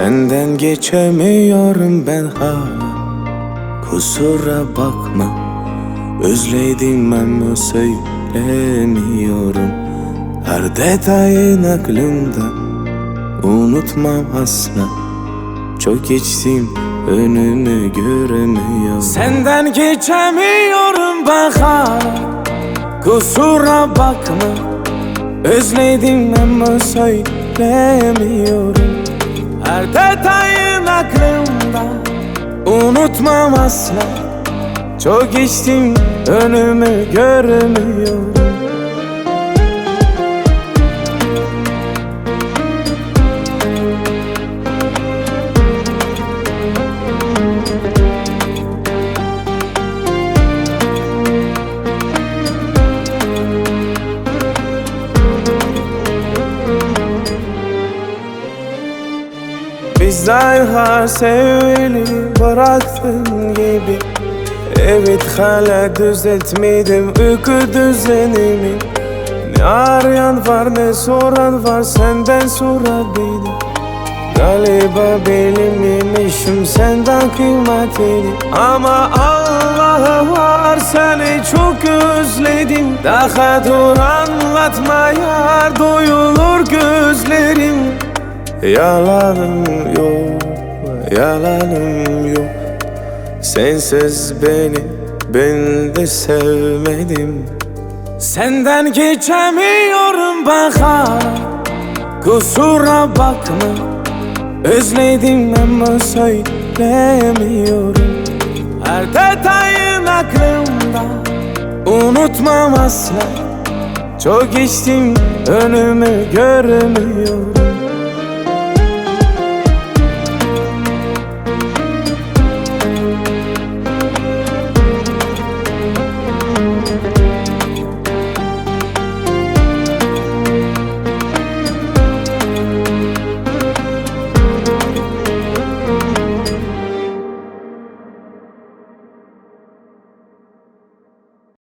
Senden geçemiyorum ben hala, kusura bakma. Özledim ama söylemiyorum. Her detayın aklımda, unutmam asla. Çok geçtim, önümü göremiyorum. Senden geçemiyorum bak hala, kusura bakma. Özledim ama söylemiyorum. Her detayın aklımda, unutmam asla. Çok geçtim, önümü göremiyorum. Biz daha sevgili bıraktın gibi. Evet hala düzeltmedim uyku düzenimi. Ne arayan var ne soran var, senden sorabilirim. Galiba benim işim senden kıymetli. Ama Allah var, seni çok özledim. Daha dur anlatma yar, doyulur gözlerim. Yalanım yok, yalanım yok. Sensiz beni ben de sevmedim. Senden geçemiyorum bak hala, kusura bakma. Özledim ama söylemiyorum. Her detayın aklımda, unutmam asla. Çok geçtim, önümü göremiyorum.